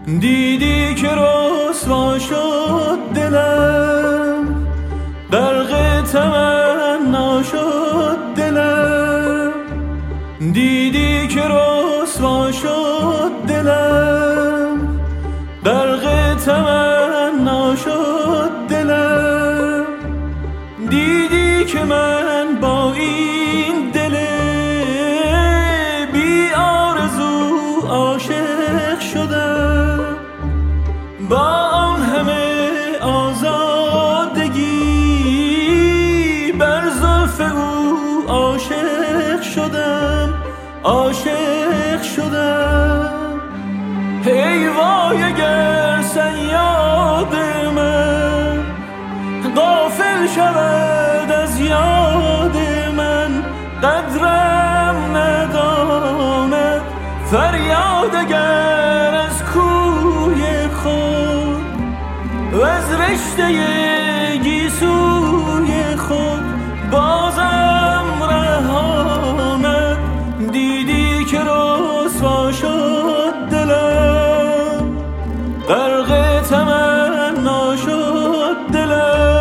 دیدی که رسوا شد دلم، غرق تمنا شد دلم. دیدی که رسوا شد دلم، غرق تمنا شد دلم. دیدی که من با این دل بی آرزو عاشق شدم، با آن همه آزادگی بر زلف او عاشق شدم، عاشق شدم. ای وای اگر صیاد من غافل شود از یاد من، قدرم نداند فریاد اگر از کوی خود و از رشته گیسوی خود بازم رهاند. دیدی که رسوا شد دلم، غرق تمنا شد دلم.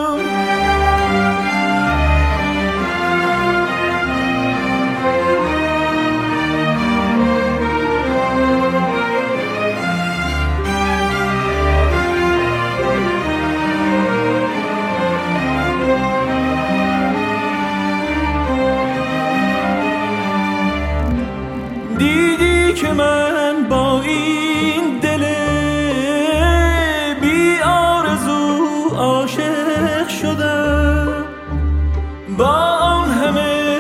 دیدی که من با این دل بی آرزو عاشق شدم، با آن همه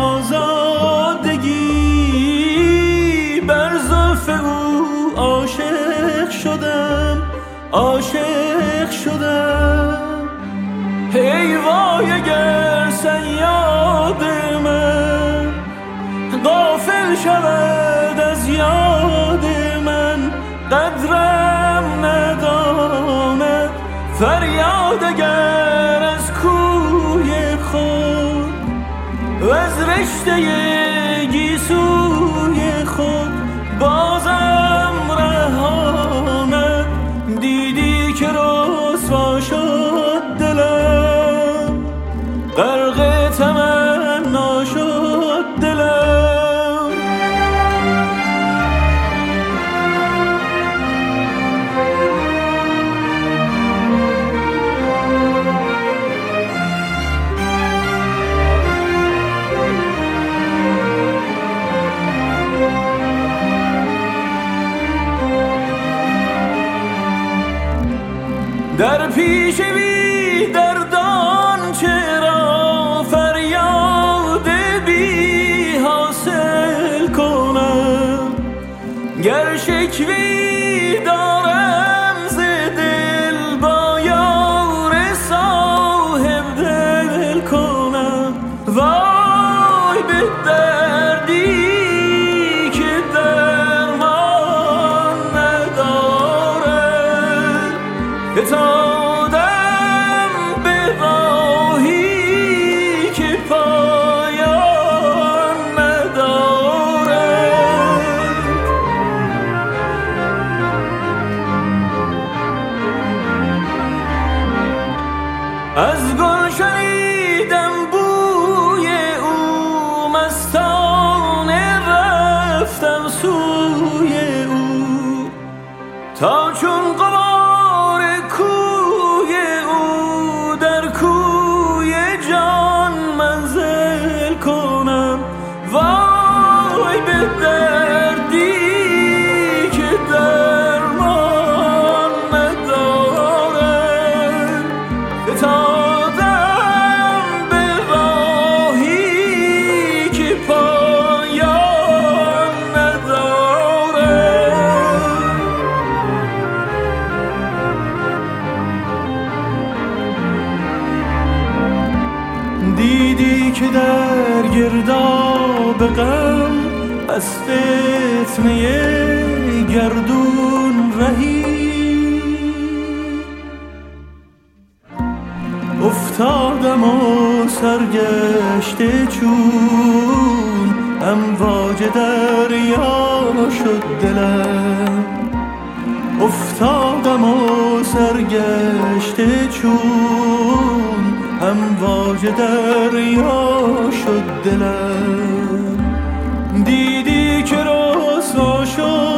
آزادگی بر زلف او عاشق شدم، عاشق شدم. ای وای اگر صیاد من غافل شود از یاد من، قدرم نداند فریاد اگر از کوی خود و از رشته گیسوی خود بازم رهاند. دیدی که رسوا شد دلم، غرق تمنا شد دلم. در پیش بی دردان چرا فریاد بی حاصل کنم، گر شکوی دارم ز دل با یار صاحب دل کنم. وای به دردی که درمان ندارد، فتادم به راهی که پایان ندارد. از گل شنیدم بوی او مستانه، رفتم سوی او تا چون غبار کوی او در کوی جان منزل کنم. وای به دردی که درمان ندارد، فتادم به راهی که پایان ندارد. دیدی که در گرداب غم از فتنه گردون رهی افتادم و سرگشته چون امواج دریا شد دلم. افتادم و سرگشته چون امواج دریا شد دلم. دیدی که رسوا شد